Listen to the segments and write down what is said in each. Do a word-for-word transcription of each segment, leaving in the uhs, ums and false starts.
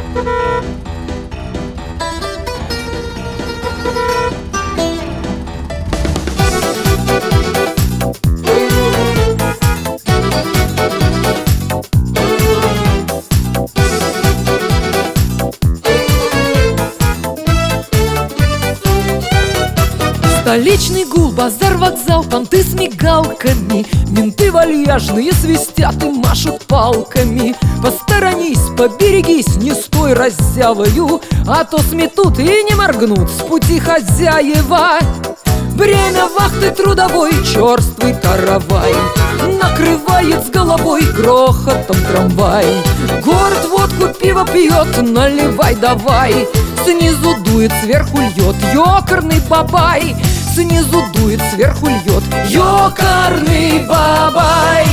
Столичный гул, базар, вокзал, понты с мигалками. Менты вальяжные свистят и машут палками. Посторонись, поберегись, не стой раззявою, а то сметут и не моргнут с пути хозяева. Время вахты трудовой, черствый каравай накрывает с головой грохотом трамвай. Город водку, пиво пьет, наливай давай. Снизу дует, сверху льет ёкарный бабай. Снизу дует, сверху льет ёкарный бабай.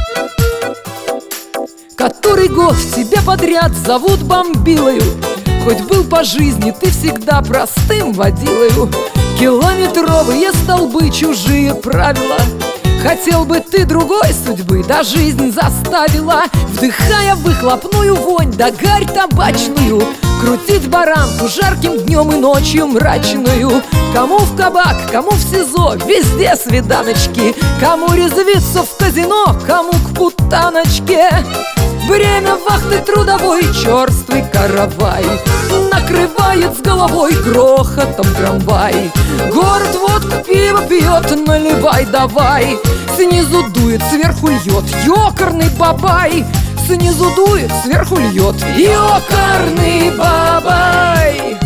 Который год тебя подряд зовут бомбилою. Хоть был по жизни ты всегда простым водилою. Километровые столбы, чужие правила. Хотел бы ты другой судьбы, да жизнь заставила. Вдыхая выхлопную вонь, да гарь табачную, крутить баранку жарким днем и ночью мрачную. Кому в кабак, кому в СИЗО, везде свиданочки. Кому резвиться в казино, кому к путаночке. Время вахты трудовой, черствый каравай накрывает с головой грохотом трамвай. Город водку, пиво пьет, наливай давай. Снизу дует, сверху льет ёкарный бабай. Снизу дует, сверху льет ёкарный бабай.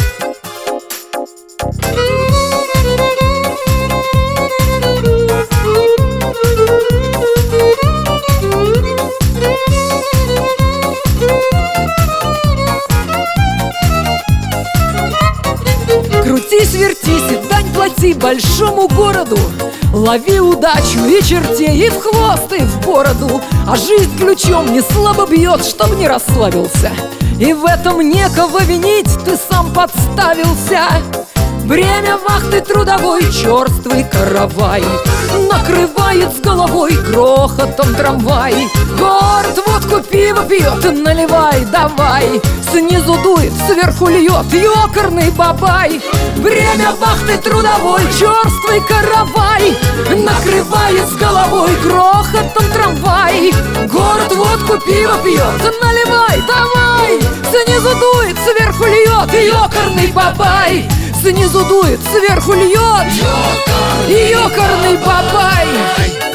Крутись, вертись и дань плати большому городу. Лови удачу и чертей, и в хвост, и в бороду. А жизнь ключом не слабо бьет, чтоб не расслабился. И в этом некого винить, ты сам подставился. Время вахты трудовой, черствый каравай накрывает с головой грохотом трамвай. Город водку, пиво пьет, наливай давай. Снизу дует, сверху льет ёкарный бабай. Время вахты трудовой, черствый каравай накрывает с головой грохотом трамвай. Город водку, пиво пьет, наливай давай. Снизу дует, сверху льет ёкарный бабай. Снизу дует, сверху льет ёкарный бабай.